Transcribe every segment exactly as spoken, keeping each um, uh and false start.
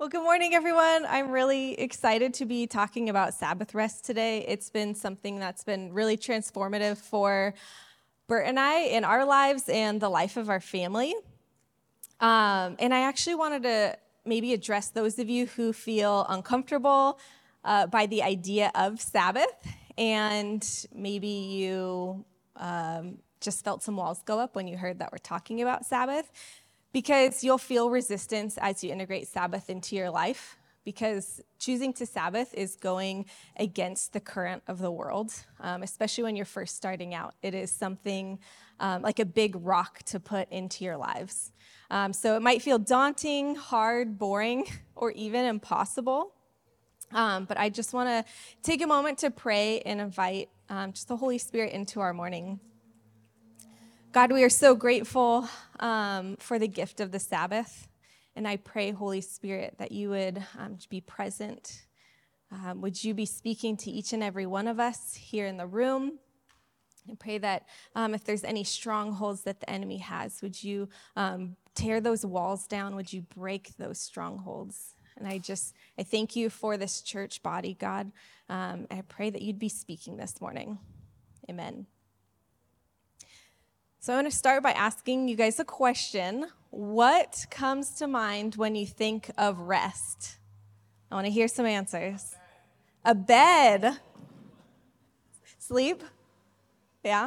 Well, good morning, everyone. I'm really excited to be talking about Sabbath rest today. It's been something that's been really transformative for Bert and I in our lives and the life of our family. Um, and I actually wanted to maybe address those of you who feel uncomfortable uh, by the idea of Sabbath, and maybe you um, just felt some walls go up when you heard that we're talking about Sabbath. Because you'll feel resistance as you integrate Sabbath into your life, because choosing to Sabbath is going against the current of the world, um, especially when you're first starting out. It is something um, like a big rock to put into your lives. Um, so it might feel daunting, hard, boring, or even impossible. Um, but I just want to take a moment to pray and invite um, just the Holy Spirit into our morning. God, we are so grateful um, for the gift of the Sabbath, and I pray, Holy Spirit, that you would um, be present. Um, would you be speaking to each and every one of us here in the room? I pray that um, if there's any strongholds that the enemy has, would you um, tear those walls down? Would you break those strongholds? And I just, I thank you for this church body, God. Um, I pray that you'd be speaking this morning. Amen. So I want to start by asking you guys a question. What comes to mind when you think of rest? I want to hear some answers. A bed. Sleep? Yeah.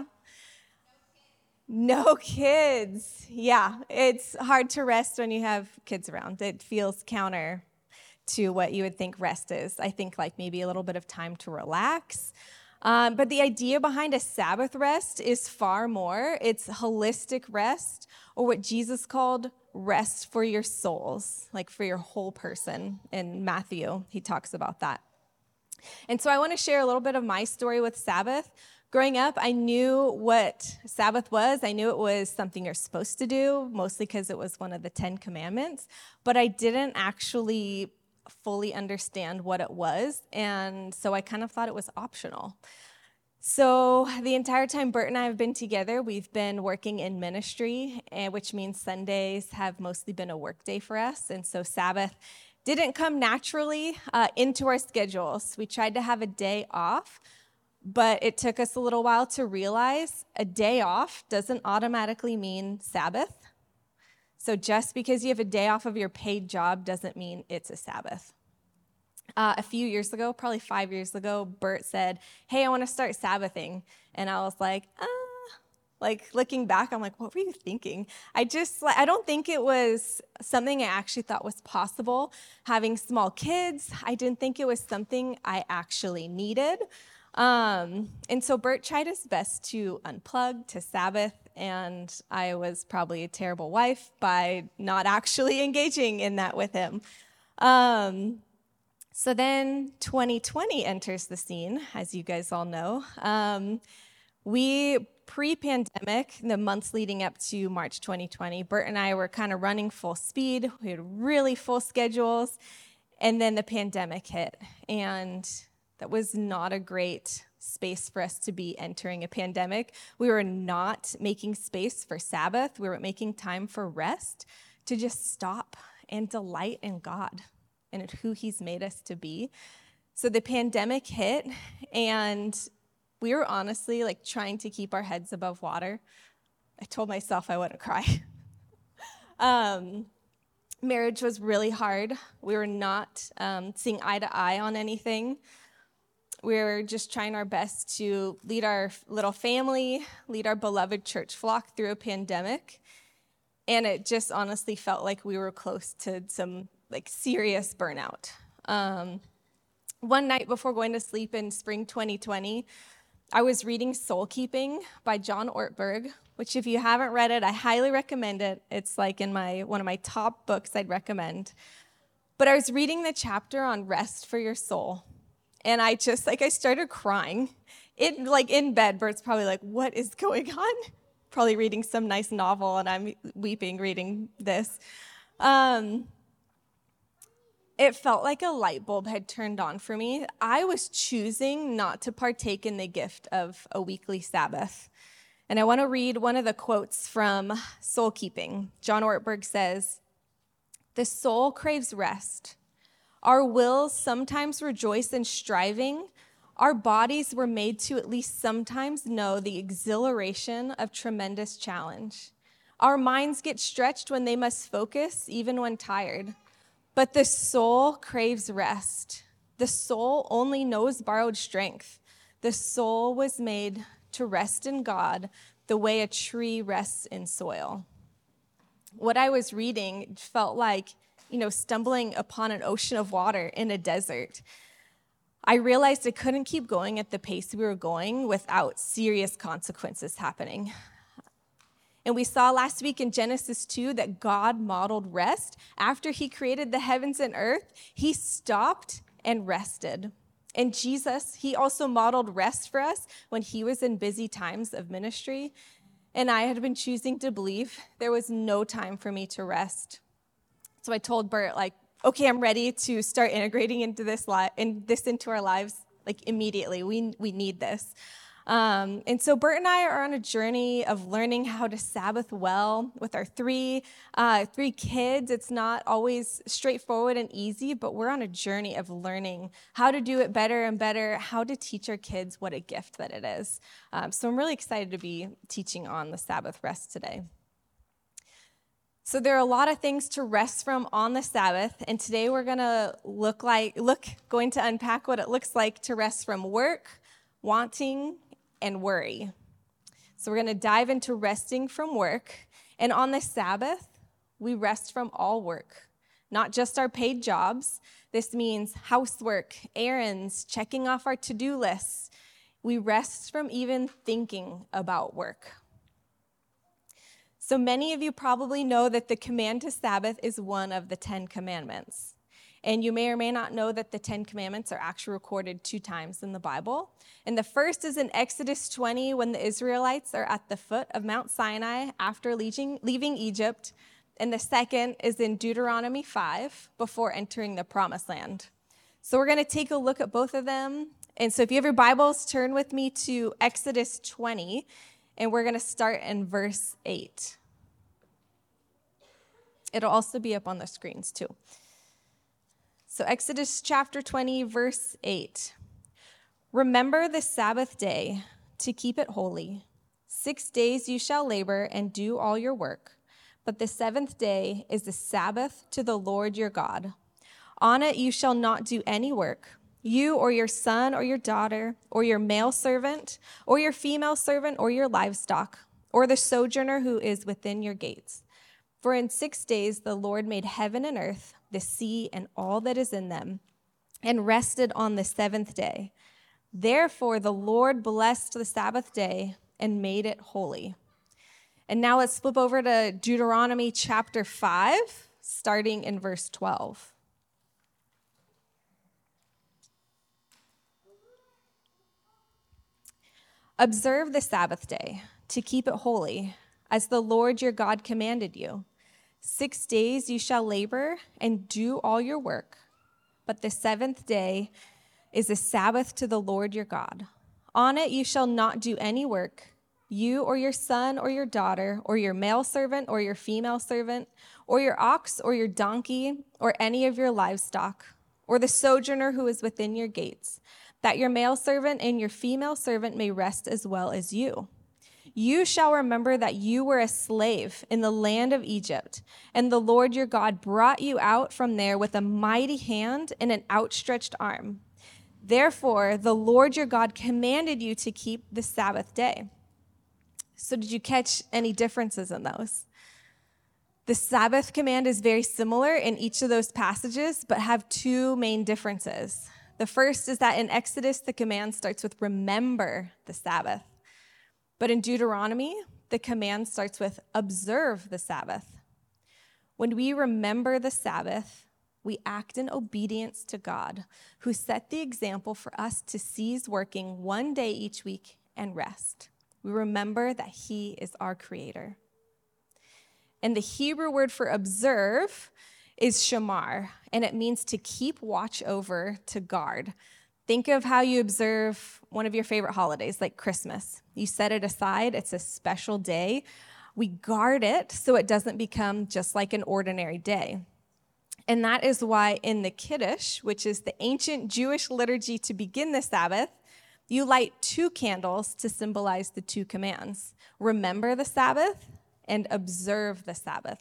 No kids. Yeah, it's hard to rest when you have kids around. It feels counter to what you would think rest is. I think like maybe a little bit of time to relax. Um, but the idea behind a Sabbath rest is far more. It's holistic rest, or what Jesus called rest for your souls, like for your whole person. In Matthew, he talks about that. And so I want to share a little bit of my story with Sabbath. Growing up, I knew what Sabbath was. I knew it was something you're supposed to do, mostly because it was one of the Ten Commandments. But I didn't actually fully understand what it was, and so I kind of thought it was optional. So the entire time Bert and I have been together, we've been working in ministry, which means Sundays have mostly been a work day for us, and so Sabbath didn't come naturally uh, into our schedules. We tried to have a day off, but it took us a little while to realize a day off doesn't automatically mean Sabbath. So just because you have a day off of your paid job doesn't mean it's a Sabbath. Uh, a few years ago, probably five years ago, Bert said, hey, I want to start Sabbathing. And I was like, ah. Like looking back, I'm like, what were you thinking? I just, I don't think it was something I actually thought was possible. Having small kids, I didn't think it was something I actually needed. Um, and so Bert tried his best to unplug, to Sabbath, and I was probably a terrible wife by not actually engaging in that with him. Um, so then twenty twenty enters the scene, as you guys all know. Um, we, pre-pandemic, the months leading up to March twenty twenty, Bert and I were kind of running full speed. We had really full schedules, and then the pandemic hit, and that was not a great space for us to be entering a pandemic. We were not making space for Sabbath. We were making time for rest, to just stop and delight in God and who he's made us to be. So the pandemic hit, and we were honestly like trying to keep our heads above water. I told myself I wouldn't cry. um, marriage was really hard. We were not um, seeing eye to eye on anything. We were just trying our best to lead our little family, lead our beloved church flock through a pandemic. And it just honestly felt like we were close to some like serious burnout. Um, one night before going to sleep in spring twenty twenty, I was reading Soul Keeping by John Ortberg, which if you haven't read it, I highly recommend it. It's like in my one of my top books I'd recommend. But I was reading the chapter on rest for your soul. And I just, like, I started crying. It, like, in bed, Bert's probably like, what is going on? Probably reading some nice novel, and I'm weeping reading this. Um, it felt like a light bulb had turned on for me. I was choosing not to partake in the gift of a weekly Sabbath. And I want to read one of the quotes from Soul Keeping. John Ortberg says, "The soul craves rest, Our wills sometimes rejoice in striving. Our bodies were made to at least sometimes know the exhilaration of tremendous challenge. Our minds get stretched when they must focus, even when tired. But the soul craves rest. The soul only knows borrowed strength. The soul was made to rest in God the way a tree rests in soil. What I was reading felt like, you know, stumbling upon an ocean of water in a desert. I realized I couldn't keep going at the pace we were going without serious consequences happening. And we saw last week in Genesis two that God modeled rest. After he created the heavens and earth, he stopped and rested. And Jesus, he also modeled rest for us when he was in busy times of ministry. And I had been choosing to believe there was no time for me to rest. So I told Bert, like, okay, I'm ready to start integrating into this li- in this into our lives, like immediately. We we need this. Um, and so Bert and I are on a journey of learning how to Sabbath well with our three uh, three kids. It's not always straightforward and easy, but we're on a journey of learning how to do it better and better, how to teach our kids what a gift that it is. Um, so I'm really excited to be teaching on the Sabbath rest today. So there are a lot of things to rest from on the Sabbath, and today we're gonna look like look going to unpack what it looks like to rest from work, wanting, and worry. So we're going to dive into resting from work. And on the Sabbath, we rest from all work, not just our paid jobs. This means housework, errands, checking off our to-do lists. We rest from even thinking about work. So many of you probably know that the command to Sabbath is one of the Ten Commandments. And you may or may not know that the Ten Commandments are actually recorded two times in the Bible. And the first is in Exodus twenty, when the Israelites are at the foot of Mount Sinai after leaving, leaving Egypt. And the second is in Deuteronomy five, before entering the Promised Land. So we're going to take a look at both of them. And so if you have your Bibles, turn with me to Exodus twenty, and we're going to start in verse eight. It'll also be up on the screens too. So Exodus chapter twenty, verse eight. Remember the Sabbath day to keep it holy. Six days you shall labor and do all your work, but the seventh day is the Sabbath to the Lord your God. On it you shall not do any work, you or your son or your daughter, or your male servant, or your female servant, or your livestock, or the sojourner who is within your gates. For in six days the Lord made heaven and earth, the sea and all that is in them, and rested on the seventh day. Therefore the Lord blessed the Sabbath day and made it holy. And now let's flip over to Deuteronomy chapter five, starting in verse twelve. Observe the Sabbath day to keep it holy, as the Lord your God commanded you. Six days you shall labor and do all your work, but the seventh day is a Sabbath to the Lord your God. On it you shall not do any work, you or your son or your daughter, or your male servant or your female servant, or your ox or your donkey, or any of your livestock, or the sojourner who is within your gates, that your male servant and your female servant may rest as well as you. You shall remember that you were a slave in the land of Egypt, and the Lord your God brought you out from there with a mighty hand and an outstretched arm. Therefore, the Lord your God commanded you to keep the Sabbath day. So did you catch any differences in those? The Sabbath command is very similar in each of those passages, but have two main differences. The first is that in Exodus, the command starts with remember the Sabbath. But in Deuteronomy, the command starts with observe the Sabbath. When we remember the Sabbath, we act in obedience to God, who set the example for us to cease working one day each week and rest. We remember that he is our creator. And the Hebrew word for observe is shamar, and it means to keep watch over, to guard. Think of how you observe one of your favorite holidays, like Christmas. You set it aside. It's a special day. We guard it so it doesn't become just like an ordinary day. And that is why in the Kiddush, which is the ancient Jewish liturgy to begin the Sabbath, you light two candles to symbolize the two commands. Remember the Sabbath and observe the Sabbath.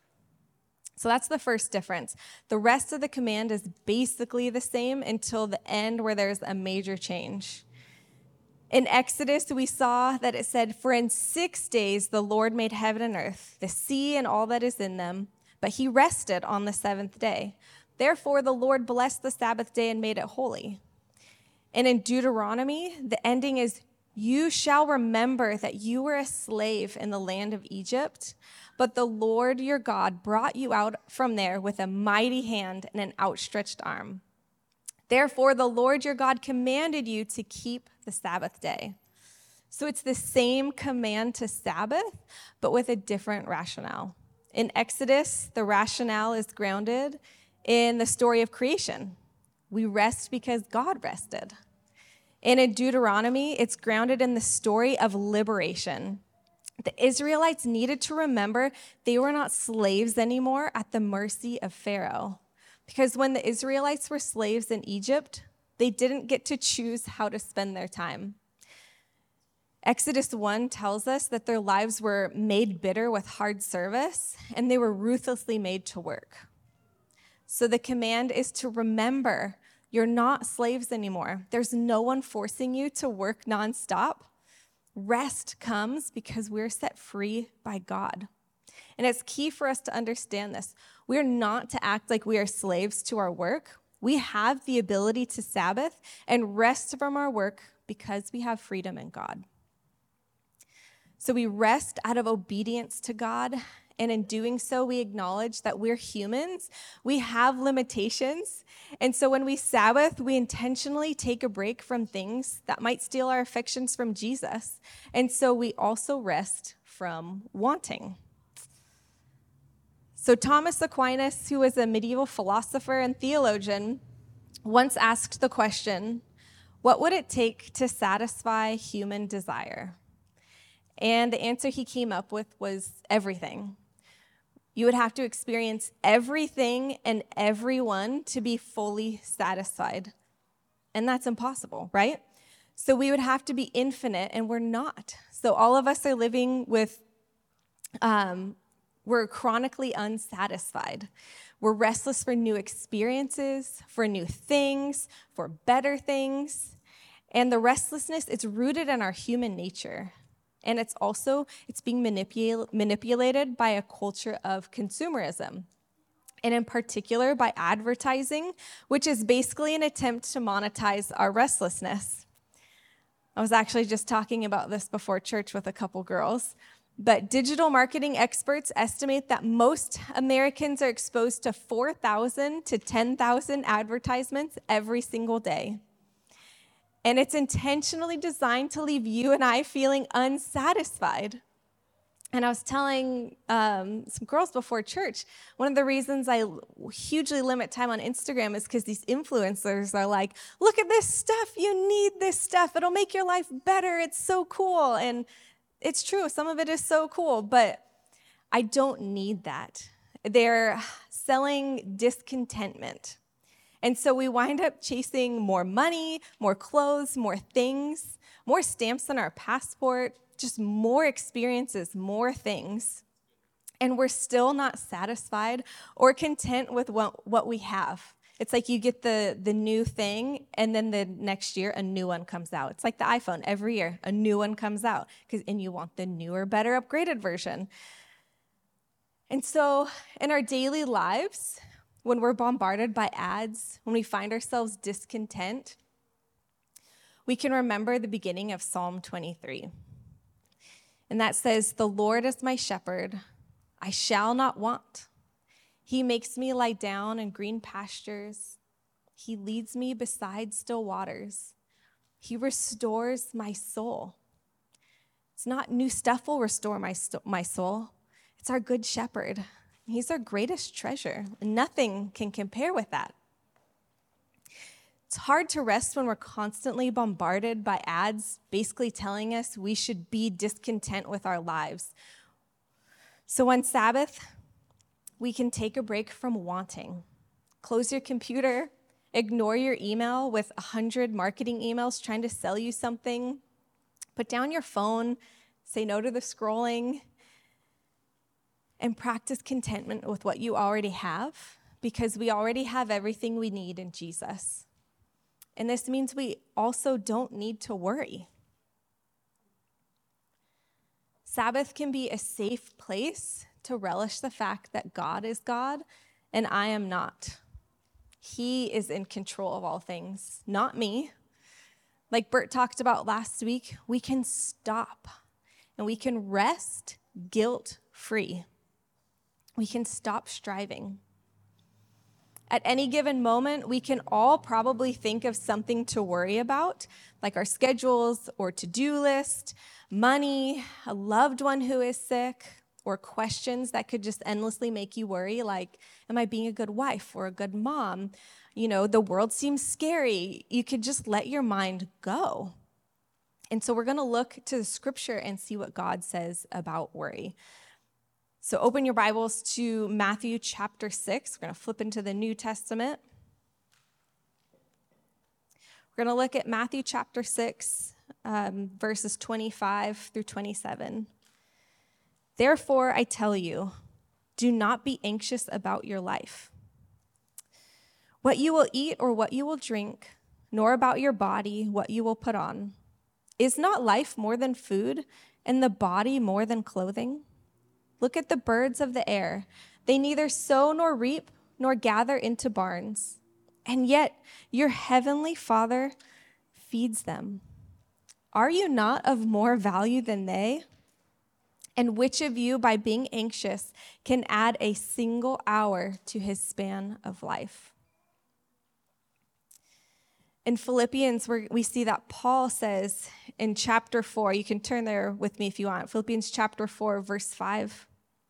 So that's the first difference. The rest of the command is basically the same until the end where there's a major change. In Exodus, we saw that it said, "For in six days the Lord made heaven and earth, the sea and all that is in them, but he rested on the seventh day. Therefore the Lord blessed the Sabbath day and made it holy." And in Deuteronomy, the ending is, "You shall remember that you were a slave in the land of Egypt, but the Lord your God brought you out from there with a mighty hand and an outstretched arm. Therefore, the Lord your God commanded you to keep the Sabbath day." So it's the same command to Sabbath, but with a different rationale. In Exodus, the rationale is grounded in the story of creation. We rest because God rested. And in Deuteronomy, it's grounded in the story of liberation. The Israelites needed to remember they were not slaves anymore at the mercy of Pharaoh. Because when the Israelites were slaves in Egypt, they didn't get to choose how to spend their time. Exodus one tells us that their lives were made bitter with hard service, and they were ruthlessly made to work. So the command is to remember you're not slaves anymore. There's no one forcing you to work nonstop. Rest comes because we're set free by God. And it's key for us to understand this. We're not to act like we are slaves to our work. We have the ability to Sabbath and rest from our work because we have freedom in God. So we rest out of obedience to God, and in doing so, we acknowledge that we're humans. We have limitations, and so when we Sabbath, we intentionally take a break from things that might steal our affections from Jesus, and so we also rest from wanting. So Thomas Aquinas, who was a medieval philosopher and theologian, once asked the question, what would it take to satisfy human desire? And the answer he came up with was everything. You would have to experience everything and everyone to be fully satisfied. And that's impossible, right? So we would have to be infinite, and we're not. So all of us are living with, um, we're chronically unsatisfied. We're restless for new experiences, for new things, for better things. And the restlessness, it's rooted in our human nature. And it's also, it's being manipul- manipulated by a culture of consumerism, and in particular by advertising, which is basically an attempt to monetize our restlessness. I was actually just talking about this before church with a couple girls, but digital marketing experts estimate that most Americans are exposed to four thousand to ten thousand advertisements every single day. And it's intentionally designed to leave you and I feeling unsatisfied. And I was telling um, some girls before church, one of the reasons I hugely limit time on Instagram is because these influencers are like, look at this stuff, you need this stuff, it'll make your life better, it's so cool. And it's true, some of it is so cool, but I don't need that. They're selling discontentment. And so we wind up chasing more money, more clothes, more things, more stamps on our passport, just more experiences, more things. And we're still not satisfied or content with what, what we have. It's like you get the, the new thing, and then the next year, a new one comes out. It's like the iPhone. Every year, a new one comes out, because and you want the newer, better, upgraded version. And so in our daily lives, when we're bombarded by ads, when we find ourselves discontent, we can remember the beginning of Psalm twenty-three. And that says, "The Lord is my shepherd, I shall not want. He makes me lie down in green pastures. He leads me beside still waters. He restores my soul." It's not new stuff will restore my, st- my soul. It's our good shepherd. He's our greatest treasure. Nothing can compare with that. It's hard to rest when we're constantly bombarded by ads basically telling us we should be discontent with our lives. So on Sabbath, we can take a break from wanting. Close your computer. Ignore your email with a hundred marketing emails trying to sell you something. Put down your phone. Say no to the scrolling. And practice contentment with what you already have, because we already have everything we need in Jesus. And this means we also don't need to worry. Sabbath can be a safe place to relish the fact that God is God and I am not. He is in control of all things, not me. Like Bert talked about last week, we can stop and we can rest guilt-free. We can stop striving. At any given moment, we can all probably think of something to worry about, like our schedules or to-do list, money, a loved one who is sick, or questions that could just endlessly make you worry, like, am I being a good wife or a good mom? You know, the world seems scary. You could just let your mind go. And so we're going to look to the scripture and see what God says about worry. So open your Bibles to Matthew chapter six. We're going to flip into the New Testament. We're going to look at Matthew chapter six, um, verses twenty-five through twenty-seven. Therefore, I tell you, do not be anxious about your life, what you will eat or what you will drink, nor about your body, what you will put on. Is not life more than food, and the body more than clothing? Look at the birds of the air. They neither sow nor reap nor gather into barns, and yet your heavenly Father feeds them. Are you not of more value than they? And which of you, by being anxious, can add a single hour to his span of life? In Philippians, we see that Paul says in chapter four, you can turn there with me if you want, Philippians chapter four, verse five.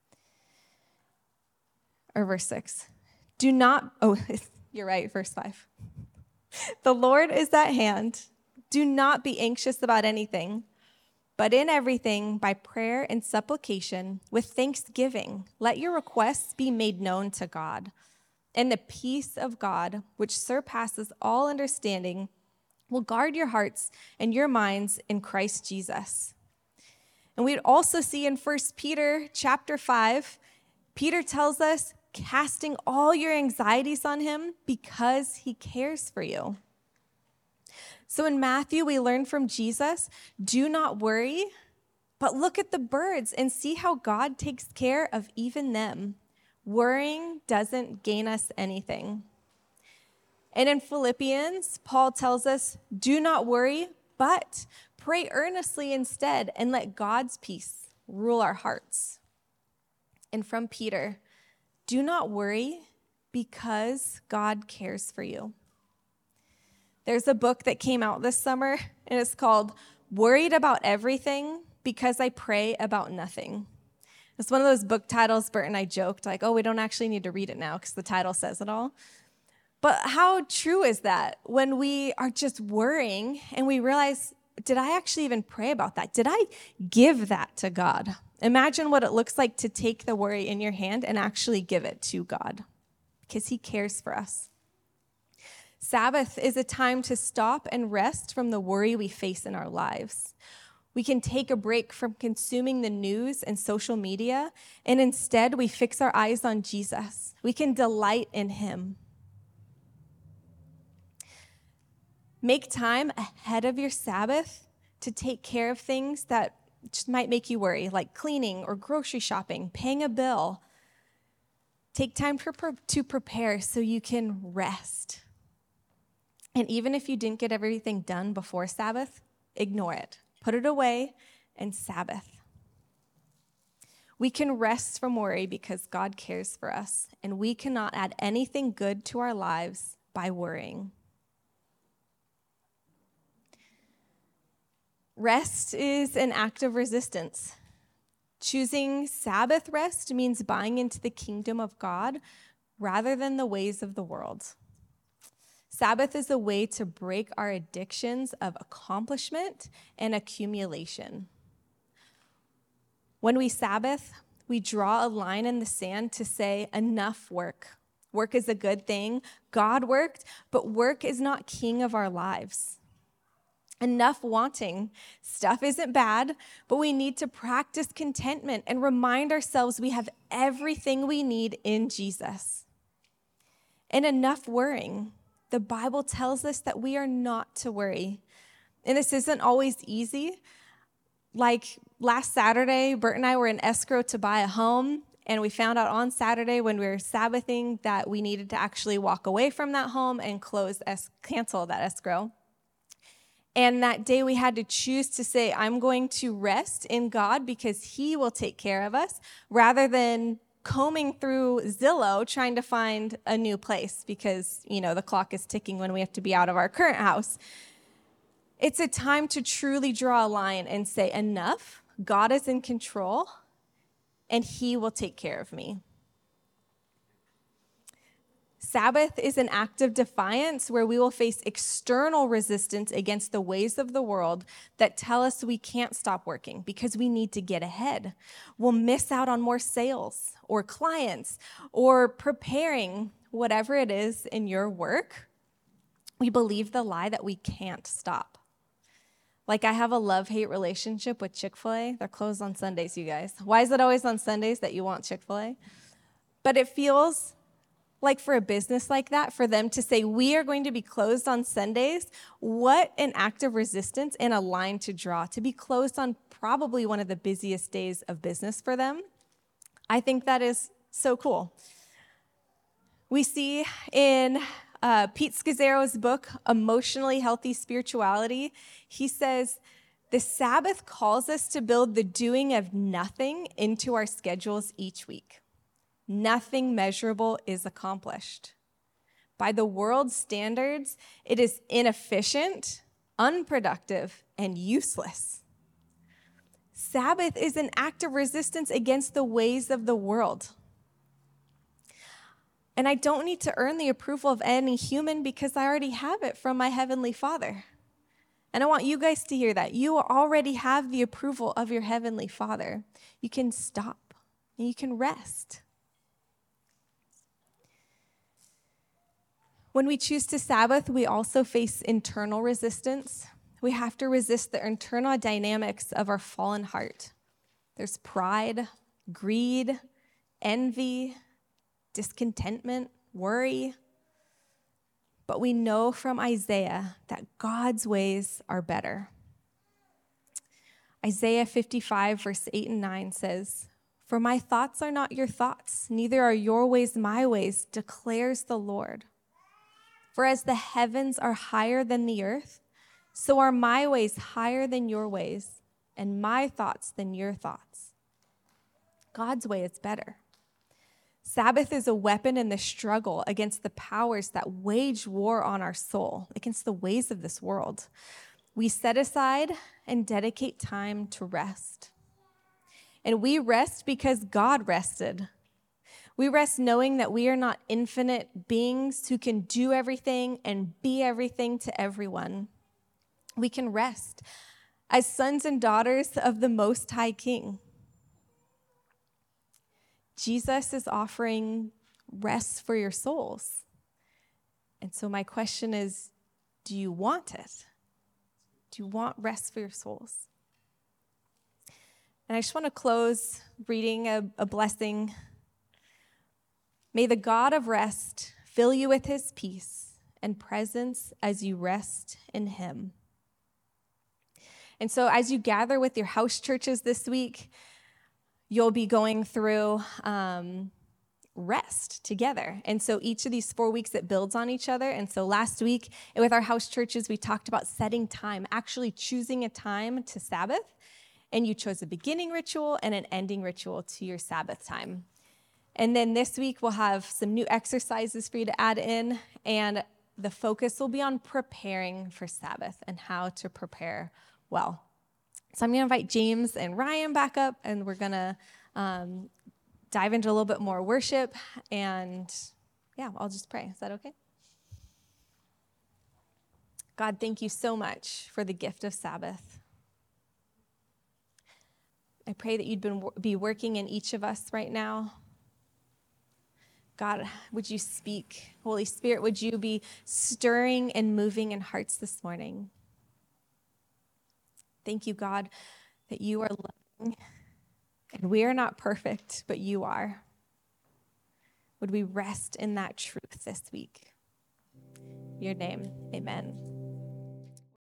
Or verse six. Do not, oh, you're right, verse five. The Lord is at hand. Do not be anxious about anything, but in everything, by prayer and supplication, with thanksgiving, let your requests be made known to God. And the peace of God, which surpasses all understanding, will guard your hearts and your minds in Christ Jesus. And we'd also see in First Peter chapter five, Peter tells us, casting all your anxieties on him because he cares for you. So in Matthew, we learn from Jesus, do not worry, but look at the birds and see how God takes care of even them. Worrying doesn't gain us anything. And in Philippians, Paul tells us, do not worry, but pray earnestly instead and let God's peace rule our hearts. And from Peter, do not worry because God cares for you. There's a book that came out this summer, and it's called Worried About Everything Because I Pray About Nothing. It's one of those book titles Bert and I joked, like, oh, we don't actually need to read it now because the title says it all. But how true is that when we are just worrying and we realize, did I actually even pray about that? Did I give that to God? Imagine what it looks like to take the worry in your hand and actually give it to God, because he cares for us. Sabbath is a time to stop and rest from the worry we face in our lives. We can take a break from consuming the news and social media, and instead we fix our eyes on Jesus. We can delight in him. Make time ahead of your Sabbath to take care of things that just might make you worry, like cleaning or grocery shopping, paying a bill. Take time to, pre- to prepare so you can rest. And even if you didn't get everything done before Sabbath, ignore it. Put it away and Sabbath. We can rest from worry because God cares for us, and we cannot add anything good to our lives by worrying. Rest is an act of resistance. Choosing Sabbath rest means buying into the kingdom of God rather than the ways of the world. Sabbath is a way to break our addictions of accomplishment and accumulation. When we Sabbath, we draw a line in the sand to say, enough work. Work is a good thing. God worked, but work is not king of our lives. Enough wanting. Stuff isn't bad, but we need to practice contentment and remind ourselves we have everything we need in Jesus. And enough worrying. The Bible tells us that we are not to worry. And this isn't always easy. Like last Saturday, Bert and I were in escrow to buy a home, and we found out on Saturday when we were Sabbathing that we needed to actually walk away from that home and close, es- cancel that escrow. And that day we had to choose to say, I'm going to rest in God because he will take care of us, rather than combing through Zillow trying to find a new place because, you know, the clock is ticking when we have to be out of our current house. It's a time to truly draw a line and say, enough, God is in control, and he will take care of me. Sabbath is an act of defiance where we will face external resistance against the ways of the world that tell us we can't stop working because we need to get ahead. We'll miss out on more sales or clients or preparing whatever it is in your work. We believe the lie that we can't stop. Like, I have a love-hate relationship with Chick-fil-A. They're closed on Sundays, you guys. Why is it always on Sundays that you want Chick-fil-A? But it feels like for a business like that, for them to say, we are going to be closed on Sundays, what an act of resistance and a line to draw, to be closed on probably one of the busiest days of business for them. I think that is so cool. We see in uh, Pete Scazzero's book, Emotionally Healthy Spirituality, he says, the Sabbath calls us to build the doing of nothing into our schedules each week. Nothing measurable is accomplished. By the world's standards, it is inefficient, unproductive, and useless. Sabbath is an act of resistance against the ways of the world. And I don't need to earn the approval of any human because I already have it from my Heavenly Father. And I want you guys to hear that. You already have the approval of your Heavenly Father. You can stop and you can rest. When we choose to Sabbath, we also face internal resistance. We have to resist the internal dynamics of our fallen heart. There's pride, greed, envy, discontentment, worry. But we know from Isaiah that God's ways are better. Isaiah fifty-five, verse eight and nine says, "For my thoughts are not your thoughts, neither are your ways my ways, declares the Lord. For as the heavens are higher than the earth, so are my ways higher than your ways, and my thoughts than your thoughts." God's way is better. Sabbath is a weapon in the struggle against the powers that wage war on our soul, against the ways of this world. We set aside and dedicate time to rest. And we rest because God rested. We rest knowing that we are not infinite beings who can do everything and be everything to everyone. We can rest as sons and daughters of the Most High King. Jesus is offering rest for your souls. And so my question is, do you want it? Do you want rest for your souls? And I just want to close reading a, a blessing. May the God of rest fill you with his peace and presence as you rest in him. And so as you gather with your house churches this week, you'll be going through um, rest together. And so each of these four weeks, it builds on each other. And so last week with our house churches, we talked about setting time, actually choosing a time to Sabbath. And you chose a beginning ritual and an ending ritual to your Sabbath time. And then this week, we'll have some new exercises for you to add in, and the focus will be on preparing for Sabbath and how to prepare well. So I'm going to invite James and Ryan back up, and we're going to um, dive into a little bit more worship, and yeah, I'll just pray. Is that okay? God, thank you so much for the gift of Sabbath. I pray that you'd been, be working in each of us right now. God, would you speak? Holy Spirit, would you be stirring and moving in hearts this morning? Thank you, God, that you are loving, and we are not perfect, but you are. Would we rest in that truth this week? In your name, amen.